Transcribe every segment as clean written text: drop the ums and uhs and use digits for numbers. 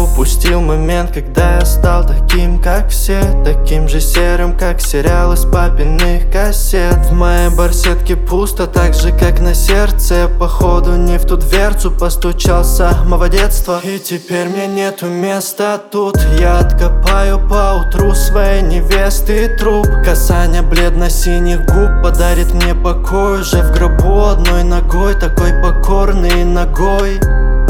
Упустил момент, когда я стал таким, как все, таким же серым, как сериал из папиных кассет. В моей барсетке пусто, так же, как на сердце. Походу не в ту дверцу постучал с самого детства. И теперь мне нету места тут. Я откопаю поутру своей невесты труп. Касание бледно-синих губ подарит мне покой. Уже в гробу одной ногой, такой покорный ногой.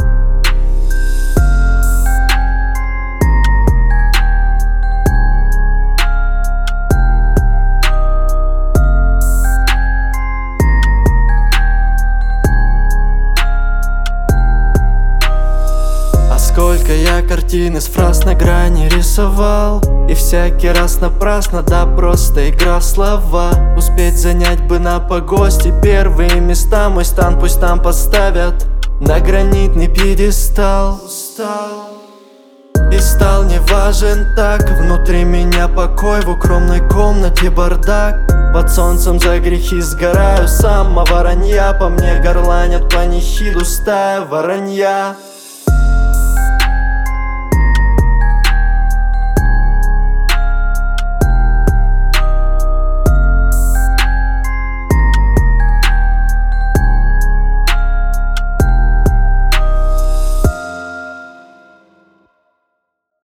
Сколько я картин из фраз на грани рисовал, и всякий раз напрасно, да просто игра в слова. Успеть занять бы на погосте первые места. Мой стан пусть там поставят на гранитный пьедестал. И стал неважен так. Внутри меня покой, в укромной комнате бардак. Под солнцем за грехи сгораю, самого ранья. По мне горланят панихиду стая воронья.